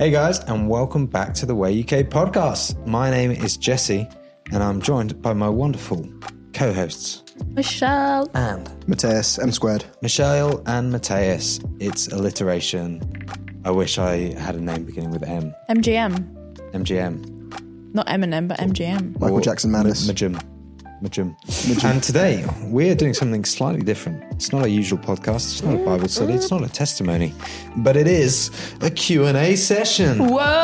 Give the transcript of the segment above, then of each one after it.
Hey guys, and welcome back to the Way UK podcast. My name is Jesse, and I'm joined by my wonderful co-hosts, Michelle and Matthias, M squared. Michelle and Matthias. It's alliteration. I wish I had a name beginning with M. MGM. MGM. Not Eminem, but MGM. Michael Jackson Madness. Majum. And today we're doing something slightly different. It's not a usual podcast. It's not a Bible study. It's not a testimony, but it is a Q&A session.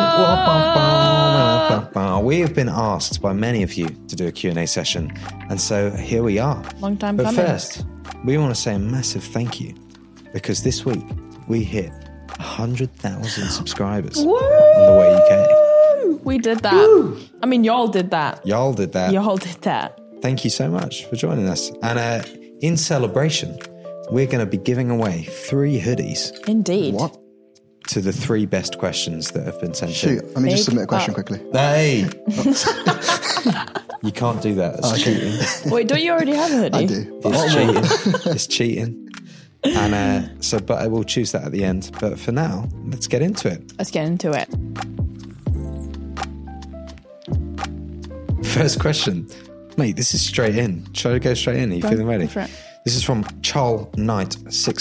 Whoa! We have been asked by many of you to do a Q&A session, and so here we are. Long time but coming. First, we want to say a massive thank you, because this week we hit 100,000 subscribers on the Way UK. We did that. Woo! I mean, y'all did that. Y'all did that. Y'all did that. Thank you so much for joining us. And in celebration, we're going to be giving away 3 hoodies. Indeed. What? To the 3 best questions that have been sent Shoot, in. let me just Big submit a question up. quickly. Hey! You can't do that. It's cheating. Wait, don't you already have a hoodie? I do. It's cheating. It's cheating. And but I will choose that at the end. But for now, let's get into it. Let's get into it. First question. Mate, this is straight in. Shall I go straight in? Are you feeling ready? Go for it. This is from Charles Knight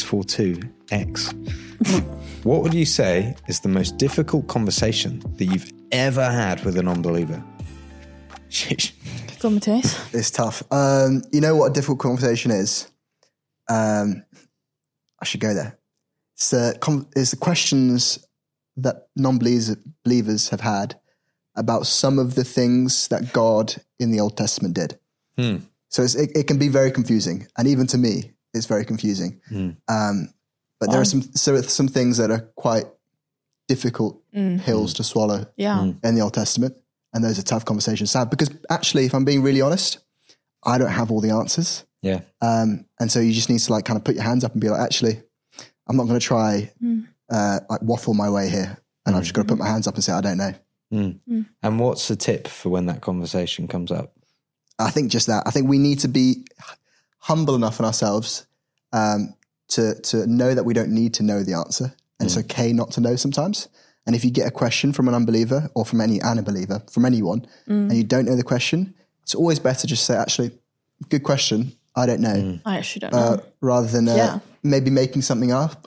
642X. What would you say is the most difficult conversation that you've ever had with a non-believer? Sheesh. Go, Matthias. It's tough. You know what a difficult conversation is? I should go there. It's the questions that non-believers have had about some of the things that God in the Old Testament did. So it can be very confusing. And even to me, it's very confusing. But there are some things that are quite difficult hills to swallow Yeah. in the Old Testament. And those are tough conversations to have. Because actually, if I'm being really honest, I don't have all the answers. Yeah. And so you just need to kind of put your hands up and be like, actually, I'm not going to try waffle my way here. And I've just got to put my hands up and say, I don't know. And what's the tip for when that conversation comes up? I think just that. I think we need to be humble enough in ourselves to know that we don't need to know the answer. And it's okay not to know sometimes. And if you get a question from an unbeliever or from any unbeliever, from anyone, and you don't know the question, it's always better just say, actually, good question, I don't know. I actually don't know. Rather than maybe making something up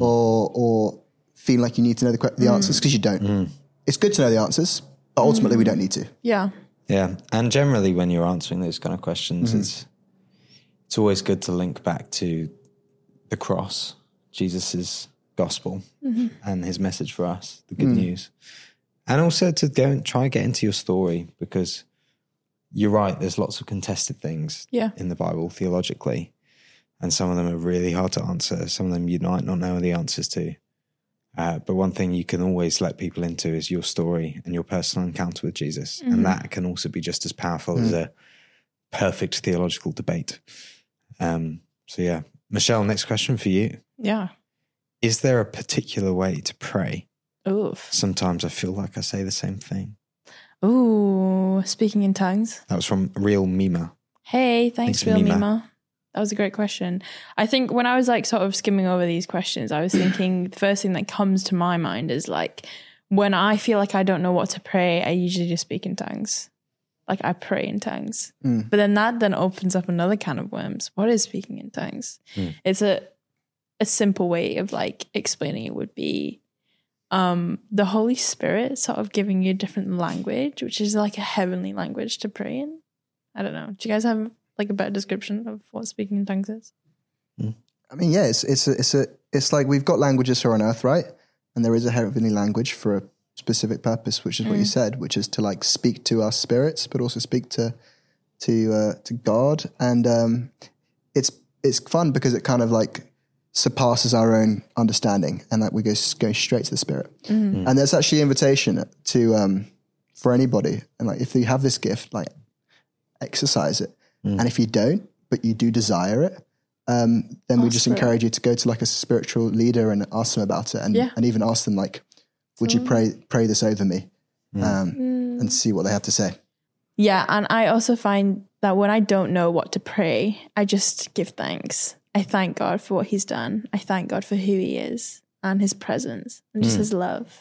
or feeling like you need to know the answers because you don't. It's good to know the answers, but ultimately we don't need to. Yeah. Yeah. And generally when you're answering those kind of questions, it's always good to link back to the cross, Jesus's gospel and his message for us, the good news. And also to go and try and get into your story, because you're right, there's lots of contested things in the Bible theologically. And some of them are really hard to answer. Some of them you might not know the answers to. But one thing you can always let people into is your story and your personal encounter with Jesus. And that can also be just as powerful as a perfect theological debate. So yeah. Michelle, next question for you. Yeah. Is there a particular way to pray? Oof. Sometimes I feel like I say the same thing. Ooh, speaking in tongues. That was from Real Mima. Hey, thanks, Thanks, Real Mima. Mima. That was a great question. I think when I was sort of skimming over these questions, I was thinking the first thing that comes to my mind is when I feel like I don't know what to pray, I usually just speak in tongues. Like I pray in tongues. But then that opens up another can of worms. What is speaking in tongues? It's a simple way of explaining it would be the Holy Spirit sort of giving you a different language, which is like a heavenly language to pray in. I don't know. Do you guys have a better description of what speaking in tongues is? I mean, yeah, it's like we've got languages here on earth, right? And there is a heavenly language for a specific purpose, which is what you said, which is to speak to our spirits, but also speak to God. And it's fun because it kind of surpasses our own understanding, and we go straight to the Spirit. And there's actually an invitation to for anybody, and if you have this gift, exercise it. And if you don't, but you do desire it, then we just encourage you to go to a spiritual leader and ask them about it, and even ask them would you pray this over me, and see what they have to say. Yeah, and I also find that when I don't know what to pray, I just give thanks. I thank God for what he's done. I thank God for who he is and his presence and just his love.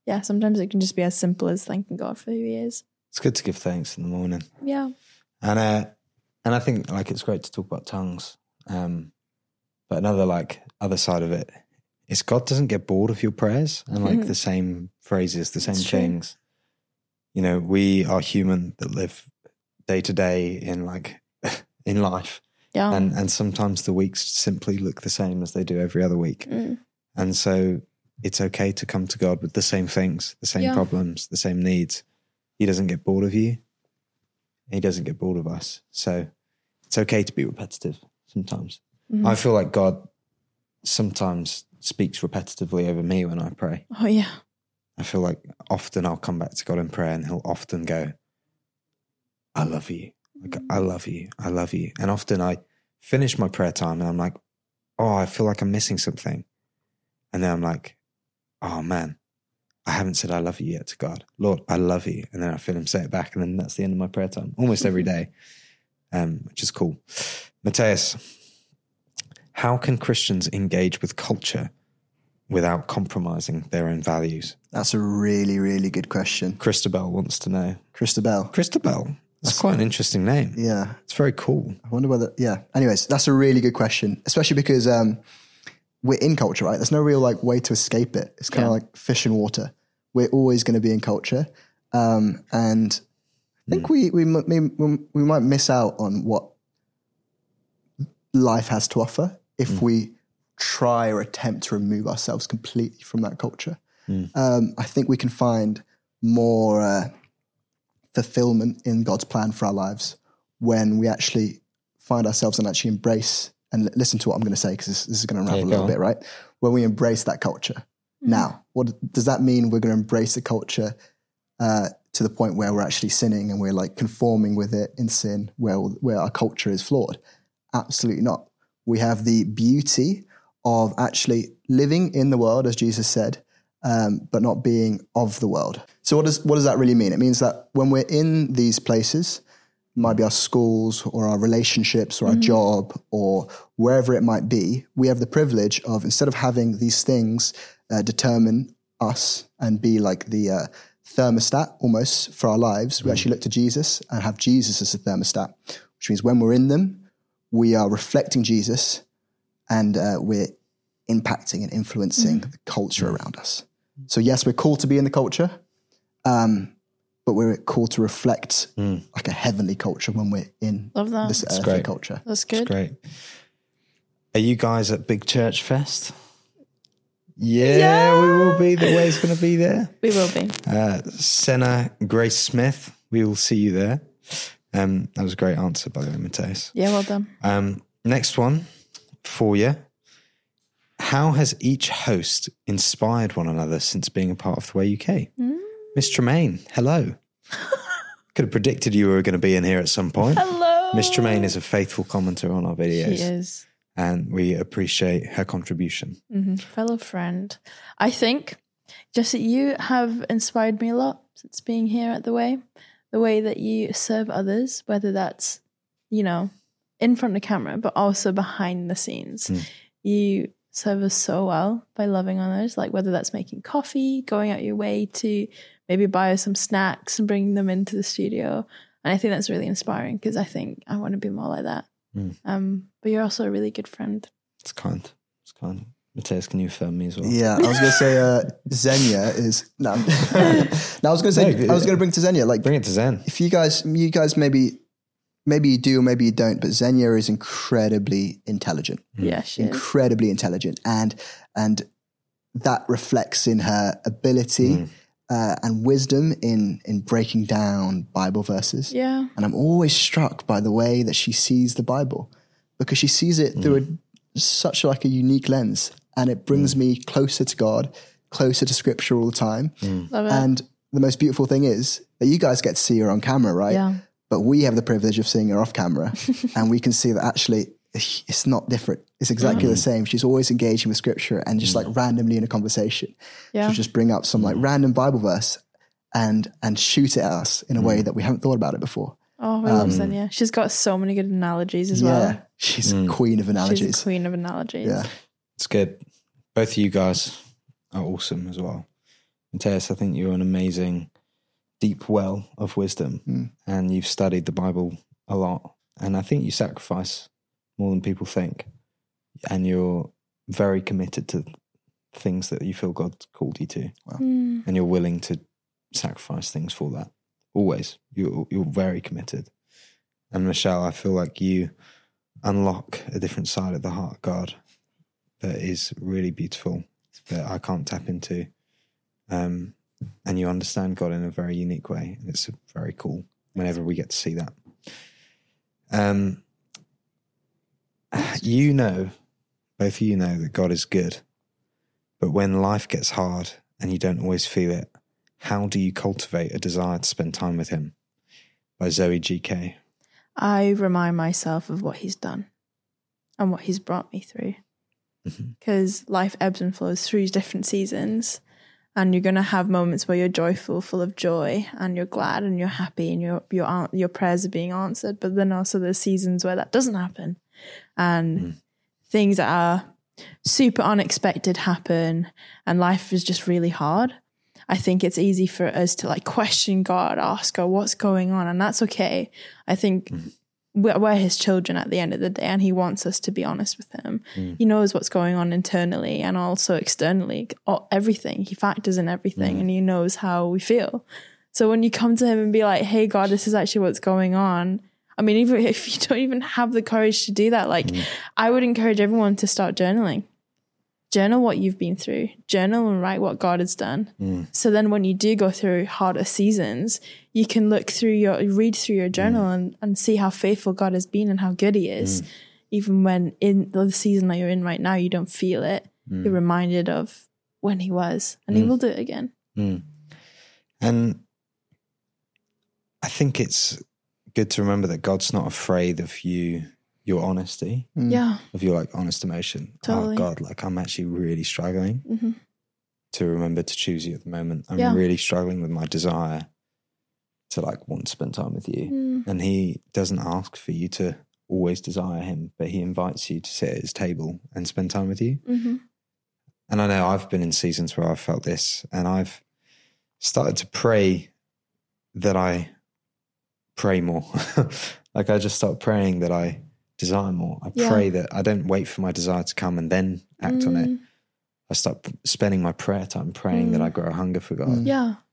Yeah, sometimes it can just be as simple as thanking God for who he is. It's good to give thanks in the morning. Yeah. And I think like it's great to talk about tongues. But another like other side of it is God doesn't get bored of your prayers and like the same phrases, the same things. You know, we are human that live day to day in like in life. Yeah. And sometimes the weeks simply look the same as they do every other week. And so it's okay to come to God with the same things, the same problems, the same needs. He doesn't get bored of you. He doesn't get bored of us. So it's okay to be repetitive sometimes. I feel like God sometimes speaks repetitively over me when I pray. Oh, yeah. I feel like often I'll come back to God in prayer and he'll often go, I love you. Like, I love you. I love you. And often I finish my prayer time and I'm like, oh, I feel like I'm missing something. And then I'm like, oh man, I haven't said I love you yet to God. Lord, I love you. And then I feel him say it back. And then that's the end of my prayer time, almost every day, which is cool. Matthias, how can Christians engage with culture without compromising their own values? That's a really, really good question. Christabel wants to know. Christabel. That's quite an interesting name. Yeah. It's very cool. I wonder whether, yeah. Anyways, that's a really good question, especially because we're in culture, right? There's no real like way to escape it. It's kind of like fish in water. We're always going to be in culture. And I think we might miss out on what life has to offer if we try or attempt to remove ourselves completely from that culture. I think we can find more fulfillment in God's plan for our lives when we actually find ourselves and actually embrace and listen to what I'm going to say, because this is going to unravel a little bit, right? When we embrace that culture. Now, what does that mean? We're going to embrace the culture to the point where we're actually sinning and we're like conforming with it in sin, where our culture is flawed? Absolutely not. We have the beauty of actually living in the world, as Jesus said, but not being of the world. So what does that really mean? It means that when we're in these places, it might be our schools or our relationships or our job or wherever it might be, we have the privilege of, instead of having these things determine us and be like the thermostat almost for our lives, we actually look to Jesus and have Jesus as the thermostat, which means when we're in them, we are reflecting Jesus and we're impacting and influencing the culture around us. So yes, we're called to be in the culture, but we're called to reflect like a heavenly culture when we're in this earthly culture. That's good. That's great. Are you guys at Big Church Fest? Yeah, we will be. The way's going to be there. We will be. Senna Grace Smith, we will see you there. That was a great answer, by the way, Matthias. Yeah, well done. Next one for you. How has each host inspired one another since being a part of The Way UK? Miss Tremaine, hello. Could have predicted you were going to be in here at some point. Hello. Miss Tremaine is a faithful commenter on our videos. She is. And we appreciate her contribution. Fellow friend. I think just that you have inspired me a lot since being here at The way that you serve others, whether that's, you know, in front of the camera, but also behind the scenes. You serve us so well by loving others, like whether that's making coffee, going out your way to maybe buy us some snacks and bringing them into the studio. And I think that's really inspiring because I think I want to be more like that. But you're also a really good friend. It's kind. It's kind. Matthias, can you affirm me as well? Yeah, I was going to say Xenia is no. I was going to say I was going to bring to Xenia. Like, bring it to Zen. If you guys maybe you do or maybe you don't, but Xenia is incredibly intelligent. Yeah, she is. Incredibly intelligent, and that reflects in her ability and wisdom in breaking down Bible verses. Yeah, and I'm always struck by the way that she sees the Bible, because she sees it through such like a unique lens. And it brings me closer to God, closer to Scripture all the time. Love it. And the most beautiful thing is that you guys get to see her on camera, right? Yeah. But we have the privilege of seeing her off camera. And we can see that actually it's not different. It's exactly the same. She's always engaging with Scripture and just like randomly in a conversation. She'll just bring up some like random Bible verse and shoot it at us in a way that we haven't thought about it before. Oh, we love Xenia. She's got so many good analogies as well. She's queen of analogies. She's a queen of analogies. Yeah. It's good. Both of you guys are awesome as well. Matthias, I think you're an amazing, deep well of wisdom, and you've studied the Bible a lot. And I think you sacrifice more than people think. And you're very committed to things that you feel God's called you to. Wow. And you're willing to sacrifice things for that. Always. You're very committed. And Michelle, I feel like you unlock a different side of the heart of God that is really beautiful, that I can't tap into. And you understand God in a very unique way. And it's very cool whenever we get to see that. You know, both of you know that God is good. But when life gets hard and you don't always feel it, how do you cultivate a desire to spend time with him? By Zoe GK. I remind myself of what he's done and what he's brought me through. Because life ebbs and flows through different seasons, and you're going to have moments where you're joyful, full of joy, and you're glad and you're happy and your prayers are being answered. But then also there's seasons where that doesn't happen, and things that are super unexpected happen, and life is just really hard. I think it's easy for us to like question God, ask God what's going on, and that's okay. I think we're his children at the end of the day, and he wants us to be honest with him. He knows what's going on internally and also externally, everything. He factors in everything, and he knows how we feel. So when you come to him and be like, hey God, this is actually what's going on. I mean, even if you don't even have the courage to do that, like I would encourage everyone to start journaling. Journal what you've been through. Journal and write what God has done. So then when you do go through harder seasons, you can read through your journal and see how faithful God has been and how good he is. Even when in the season that you're in right now, you don't feel it. You're reminded of when he was, and he will do it again. And I think it's good to remember that God's not afraid of your honesty, of your like honest emotion. Totally. Oh God, like I'm actually really struggling to remember to choose you at the moment. I'm really struggling with my desire to like want to spend time with you. And he doesn't ask for you to always desire him, but he invites you to sit at his table and spend time with you. And I know I've been in seasons where I've felt this, and I've started to pray that I pray more. Like I just start praying that I desire more. I pray that I don't wait for my desire to come and then act on it. I start spending my prayer time praying that I grow a hunger for God.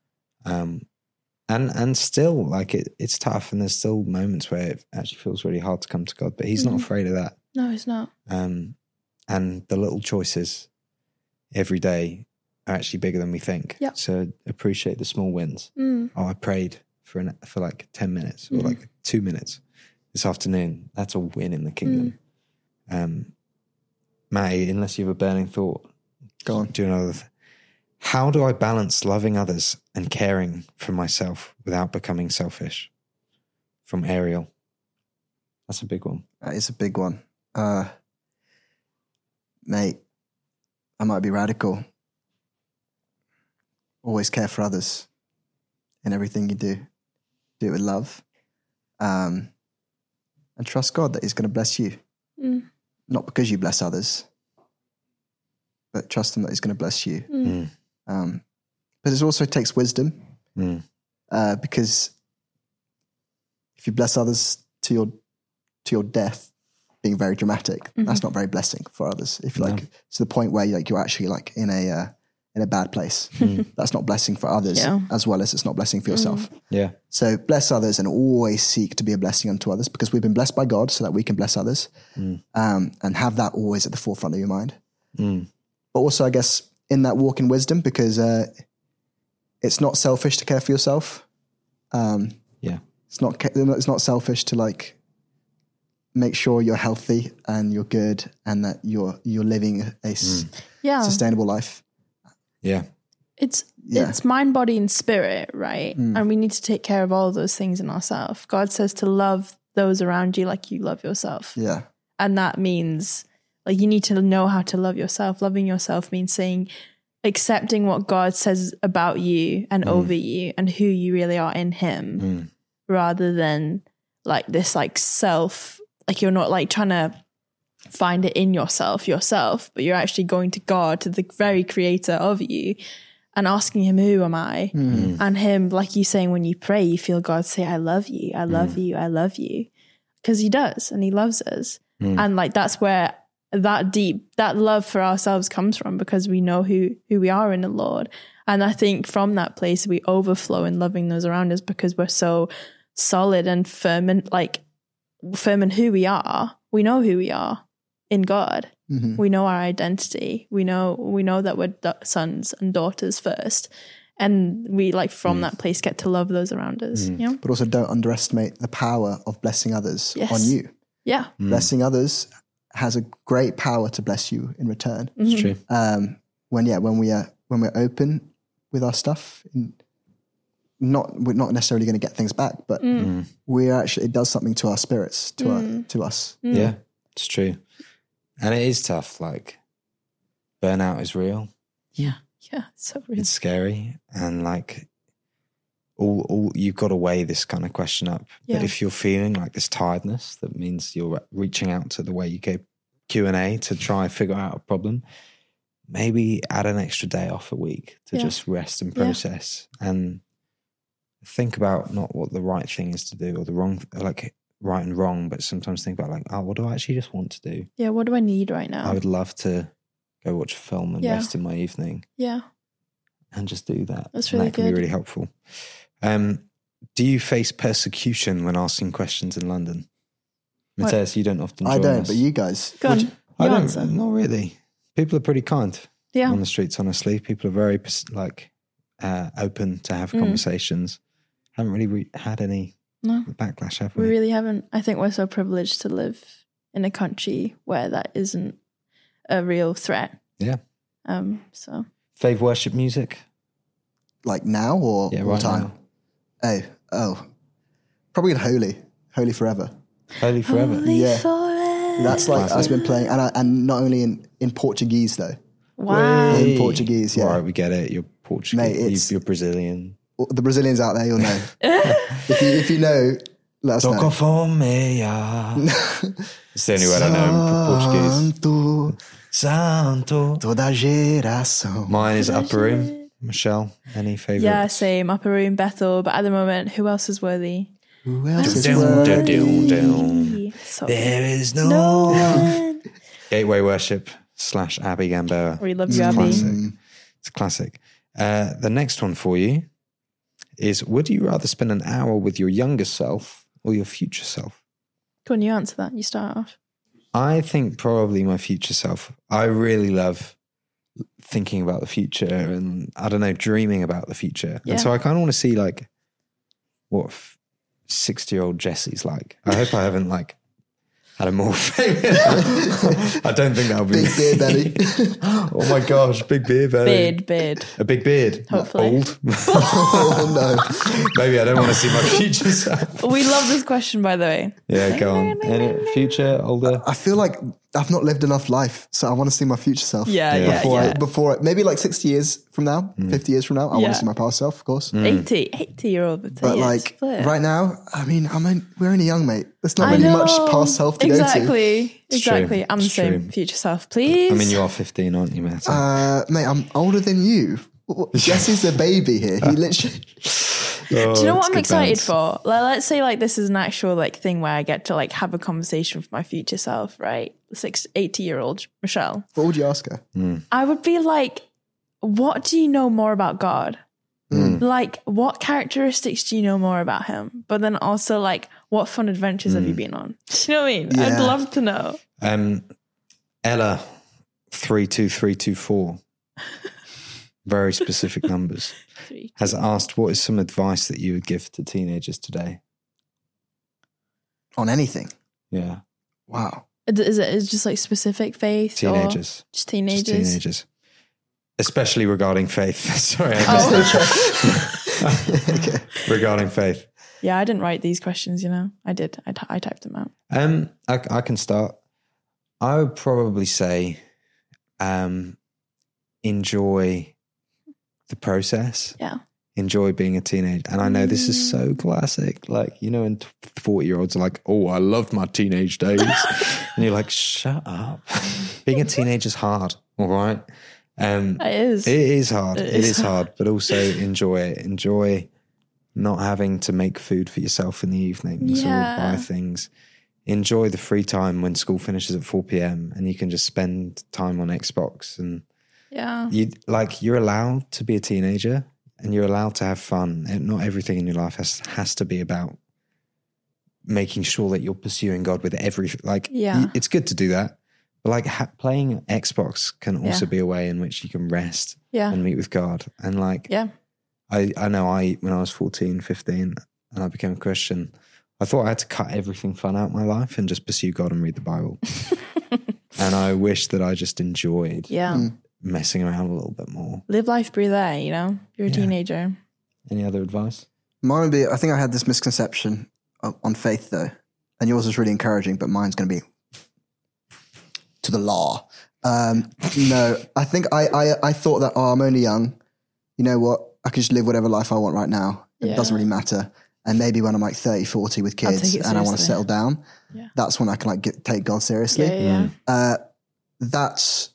And still like it's tough, and there's still moments where it actually feels really hard to come to God, but he's not afraid of that. No, he's not. And the little choices every day are actually bigger than we think. So appreciate the small wins. Oh, I prayed for like 10 minutes or like 2 minutes this afternoon. That's a win in the kingdom. Matty, unless you have a burning thought, go on. Do another. How do I balance loving others and caring for myself without becoming selfish? From Ariel. That's a big one. That is a big one. Mate, I might be radical. Always care for others in everything you do. Do it with love. And trust God that he's going to bless you. Not because you bless others, but trust him that he's going to bless you. But it also takes wisdom, because if you bless others to your death, being very dramatic, that's not very blessing for others. If you're like to the point where you're actually like in a bad place, that's not blessing for others as well as it's not blessing for yourself. So bless others and always seek to be a blessing unto others, because we've been blessed by God so that we can bless others, and have that always at the forefront of your mind. But also, I guess, in that walk in wisdom, because it's not selfish to care for yourself. It's not selfish to like make sure you're healthy and you're good and that you're living a sustainable life. It's mind, body, and spirit, right? And we need to take care of all of those things in ourselves. God says to love those around you like you love yourself. And that means like you need to know how to love yourself. Loving yourself means accepting what God says about you and over you and who you really are in him, rather than like this like self, like you're not like trying to find it in yourself, but you're actually going to God, to the very creator of you, and asking him, who am I? And him, like you saying, when you pray, you feel God say, I love you, I love you, I love you. Because he does, and he loves us. And like, that's where that love for ourselves comes from, because we know who we are in the Lord. And I think from that place, we overflow in loving those around us, because we're so solid and firm in who we are. We know who we are in God. We know our identity. We know that we're sons and daughters first. And we like from that place get to love those around us. You know? But also don't underestimate the power of blessing others on you. Yeah. Blessing others has a great power to bless you in return. It's true. When we're open with our stuff, we're not necessarily going to get things back, but it does something to our spirits, to us. Yeah, it's true. And it is tough. Like, burnout is real. Yeah, it's so real. It's scary, and like all you've got to weigh this kind of question up. Yeah. But if you're feeling like this tiredness, that means you're reaching out to the Way UK Q&A to try and figure out a problem. Maybe add an extra day off a week to just rest and process, and think about not what the right thing is to do or the wrong, like right and wrong, but sometimes think about like, oh, what do I actually just want to do? Yeah, what do I need right now? I would love to go watch a film and rest in my evening. Yeah. And just do that. That's really good. That can be really helpful. Do you face persecution when asking questions in London? Matthias, you don't often join I don't, us. but you guys. Go on. I don't, answer. not really. People are pretty kind on the streets, honestly. People are very open to have conversations. Haven't really had any backlash, have we? We really haven't. I think we're so privileged to live in a country where that isn't a real threat. Yeah. So. Fave worship music? Like now or all right time? Now. Oh. Probably Holy Forever. Holy Forever? Yeah. Forever. That's like, I've been playing, and not only in Portuguese though. Wow. In Portuguese, yeah. Right, we get it. You're Portuguese. Mate, you're Brazilian. The Brazilians out there, you'll know. if you know, let us know. Toco fome. It's the only word I know in Portuguese. Santo. Toda geração. Mine is Upper Room. Michelle, any favourite? Yeah, same. Upper Room, Bethel. But at the moment, who else is worthy? Who else is Down, worthy? down. So There is no no one. Gateway Worship / Abby Gamboa. We love you, Abby. It's a classic. The next one for you is, would you rather spend an hour with your younger self or your future self? Go on, you answer that. You start off. I think probably my future self. I really love thinking about the future and, I don't know, dreaming about the future. Yeah. And so I kind of want to see like what 60-year-old Jesse's like. I hope I haven't like had a more I don't think that would be Big beard belly. Oh my gosh, big beard belly. Beard. A big beard. Hopefully. Old. Oh no. Maybe I don't want to see my future self. We love this question, by the way. Yeah, go on. Any future, older? I feel like I've not lived enough life, so I want to see my future self. Yeah. Before maybe like 60 years from now, 50 years from now, I want to see my past self, of course. 80-year-old. But like right now, we're only young, mate. There's not really much past self to go to. Exactly. I'm the same. Future self, please. I mean, you are 15, aren't you, Matt? Mate, I'm older than you. Jesse's a baby here. He literally... Do you know what I'm excited for? Like, let's say like this is an actual like thing where I get to like have a conversation with my future self, right? 80-year-old Michelle. What would you ask her? I would be like, what do you know more about God? Like, what characteristics do you know more about him? But then also like, what fun adventures have you been on? Do you know what I mean? Yeah. I'd love to know. Ella 32324. Very specific numbers. Has asked, what is some advice that you would give to teenagers today? On anything? Yeah. Wow. Is it just like specific faith? Teenagers. Or just teenagers? Just teenagers. Especially regarding faith. Sorry. Regarding faith. Yeah, I didn't write these questions, you know. I did. I typed them out. I can start. I would probably say enjoy the process. Yeah. Enjoy being a teenager. And I know this is so classic. Like, you know, and 40-year-olds are like, oh, I loved my teenage days. And you're like, shut up. Being a teenager is hard, all right? It is. It is hard. It It is is hard, but also enjoy it. Enjoy not having to make food for yourself in the evenings or buy things. Enjoy the free time when school finishes at 4 p.m. and you can just spend time on Xbox. And you're allowed to be a teenager and you're allowed to have fun. And not everything in your life has to be about making sure that you're pursuing God with everything. It's good to do that. But playing Xbox can also be a way in which you can rest and meet with God. And I know when I was 14, 15 and I became a Christian, I thought I had to cut everything fun out of my life and just pursue God and read the Bible. And I wish that I just enjoyed messing around a little bit more. Live life, breathe air, You're a teenager. Any other advice? Mine would be, I think I had this misconception on faith though, and yours was really encouraging, but mine's going to be to the law. No, I think I thought that, I'm only young. You know what? I can just live whatever life I want right now. It doesn't really matter. And maybe when I'm 30, 40 with kids and I want to settle down, that's when I can take God seriously. That's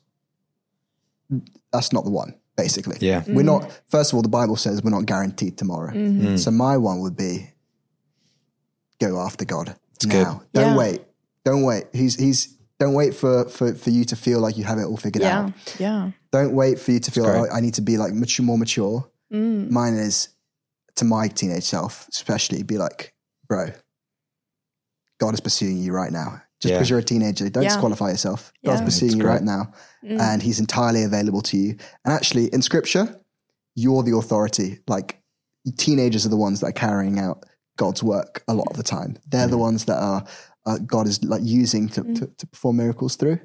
not the one, basically. Yeah. We're not, first of all, the Bible says we're not guaranteed tomorrow. Mm-hmm. So my one would be go after God now. Good. Don't wait. Don't wait. Don't wait for you to feel like you have it all figured out. Yeah. Don't wait for you to feel I need to be more mature. Mine is, to my teenage self, especially, be like, bro, God is pursuing you right now. Just because you're a teenager, don't disqualify yourself. God's pursuing you right now. And he's entirely available to you. And actually, in scripture, you're the authority. Teenagers are the ones that are carrying out God's work a lot of the time. They're the ones that are God is using to perform miracles through.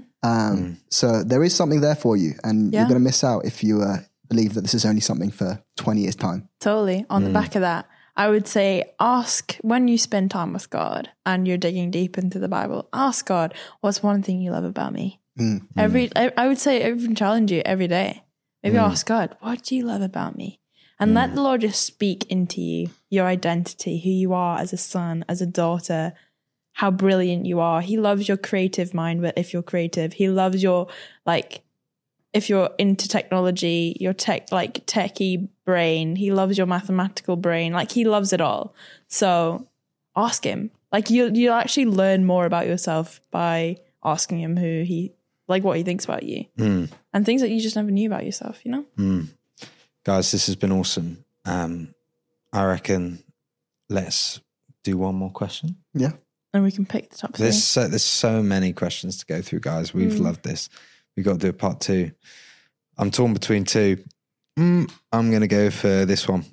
So there is something there for you. And you're going to miss out if you believe that this is only something for 20 years' time. Totally. On the back of that, I would say ask, when you spend time with God and you're digging deep into the Bible, ask God, what's one thing you love about me? I would say even challenge you every day. Maybe ask God, what do you love about me? And let the Lord just speak into you, your identity, who you are as a son, as a daughter, how brilliant you are. He loves your creative mind, but if you're creative, he loves your, if you're into technology, your techie brain, he loves your mathematical brain. He loves it all. So ask him. You'll actually learn more about yourself by asking him what he thinks about you and things that you just never knew about yourself, Guys, this has been awesome. I reckon let's do one more question. Yeah. And we can pick the top three. There's so many questions to go through, guys. We've loved this. We've got to do a part 2. I'm torn between 2. I'm going to go for this one.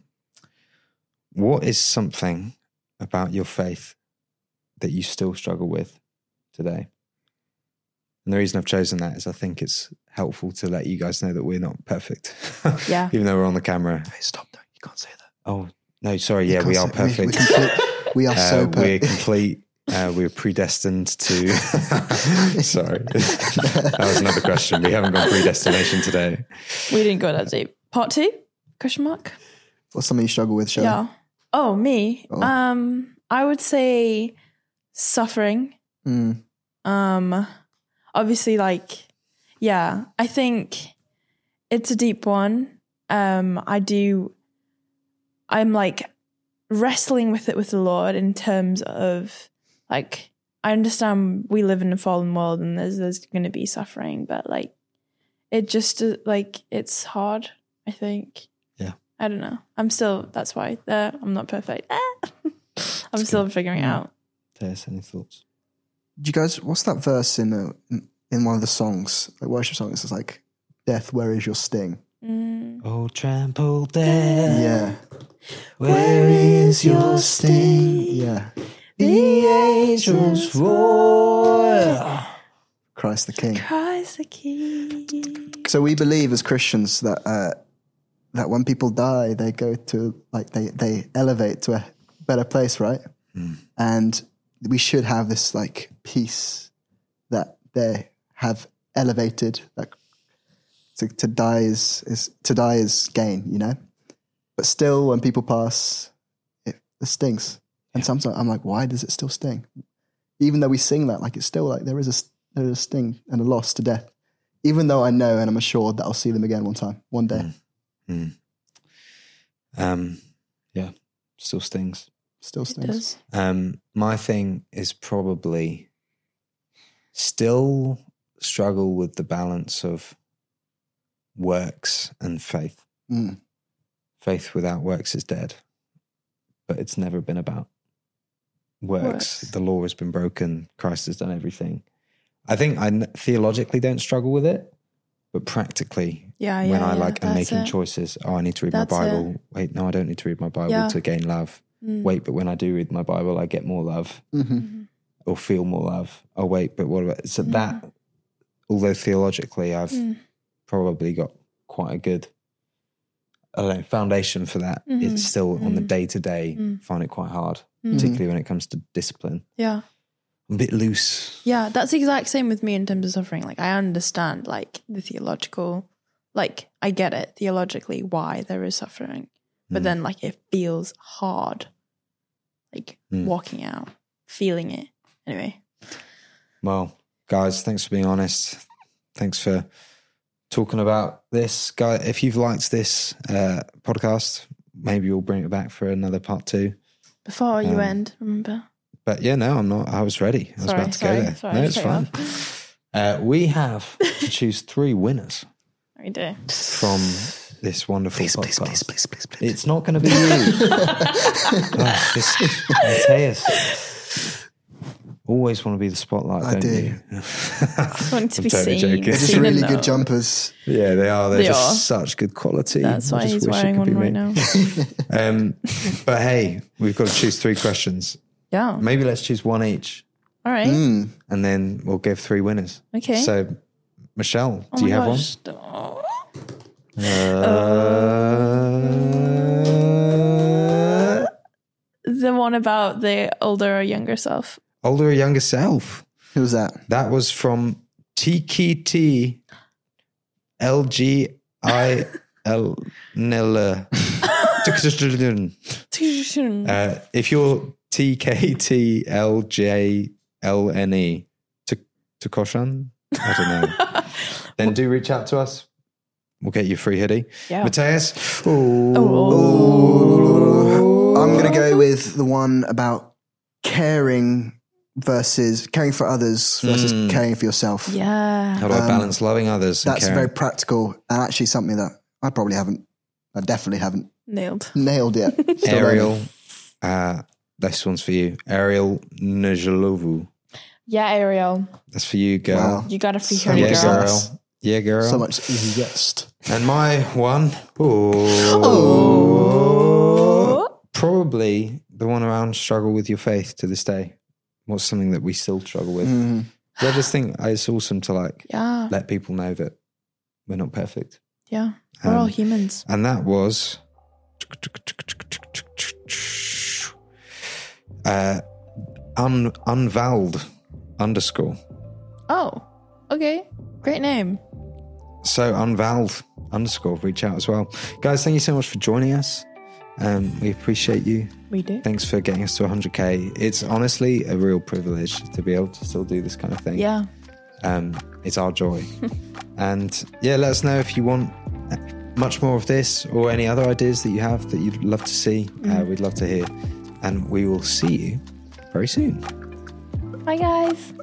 What is something about your faith that you still struggle with today? And the reason I've chosen that is I think it's helpful to let you guys know that we're not perfect. Yeah. Even though we're on the camera. Hey, stop. No, you can't say that. Oh, no, sorry. Yeah, we are perfect. We are so perfect. We're complete. We're predestined to... Sorry. That was another question. We haven't got predestination today. We didn't go that deep. Part 2? Question mark? What's something you struggle with, Shelley? Yeah. Oh, me? Oh. I would say suffering. Obviously, I think it's a deep one. I'm wrestling with it with the Lord in terms of I understand we live in a fallen world and there's going to be suffering, but it just it's hard, I think. Yeah. I don't know. That's why I'm not perfect. I'm still figuring it out. Tess, any thoughts? Do you guys, what's that verse in one of the songs, worship songs? It's death, where is your sting? Oh, trample death. Yeah. Where is your sting? Yeah. The angels roar. Christ the King. Christ the King. So we believe as Christians that when people die, they go to they elevate to a better place, right? And we should have this peace that they have elevated. To die is gain, But still, when people pass, it stings. And sometimes I'm why does it still sting? Even though we sing that, it's still there is a sting and a loss to death. even though I know and I'm assured that I'll see them again one day. Yeah, still stings. Still It stings. does. My thing is probably still struggle with the balance of works and faith. Mm. Faith without works is dead, but it's never been about works. The law has been broken. Christ has done everything. I think I theologically don't struggle with it, but practically, when am that's making it. choices. Oh, I need to read That's my Bible. Wait, no, I don't need to read my Bible Yeah. to gain love. Wait, but when I do read my Bible, I get more love or feel more love. Oh, wait, but what about so that? Although theologically, I've probably got quite a good foundation for that. It's still on the day to day. Find it quite hard, particularly when it comes to discipline. Yeah. I'm a bit loose. Yeah, that's the exact same with me in terms of suffering. Like, I understand, like, the theological, like, I get it theologically why there is suffering. But then, like, it feels hard, like, walking out, feeling it. Anyway. Well, guys, thanks for being honest. Thanks for talking about this. Guys, if you've liked this podcast, maybe we'll bring it back for another part 2. Before you end, remember? But yeah, no, I'm not. I was ready. I was about to go there. No, it's fine. We have to choose 3 winners We do. from this wonderful podcast. Please. It's not going to be you. Matthias. Always want to be the spotlight, I don't do. you? Want to be totally seen. joking. They're just seen really and good known. jumpers. Yeah, they are. They're They just are. such good quality. That's I why just he's wish it wearing could one be right me. now. But hey, we've got to choose 3 questions. Yeah. Maybe let's choose 1 each, All right. Mm. and then we'll give 3 winners. Okay. So, Michelle, Oh do you my have gosh. one? The one about the older or younger self. Older or younger self? Who was that? That was from TKT LGIL Nilla. If you're TKTLJLNE to Koshan, I don't know, then do reach out to us. We'll get you a free hoodie. Yeah. Matthias? I'm going to go with the one about caring for others versus caring for yourself. Yeah. How do I balance loving others and That's caring? very practical and actually something that I definitely haven't Nailed. nailed yet. Still Ariel, learning. this one's for you. Ariel Najalovu. Yeah, Ariel. That's for you, girl. Wow. You got to free So her, Yeah, much girl. less. girl. Yeah, girl. So much zest. And my one, probably the one around struggle with your faith to this day. What's something that we still struggle with? I just think it's awesome to Yeah. let people know that we're not perfect. Yeah. We're all humans. And that was unvowed _ Oh, okay. Great name. So unvowed _ reach out as well. Guys, thank you so much for joining us. We appreciate you. We do. Thanks for getting us to 100k. It's honestly a real privilege to be able to still do this kind of thing. Yeah. It's our joy. And yeah, let us know if you want much more of this or any other ideas that you have that you'd love to see. We'd love to hear. And we will see you very soon. Bye, guys.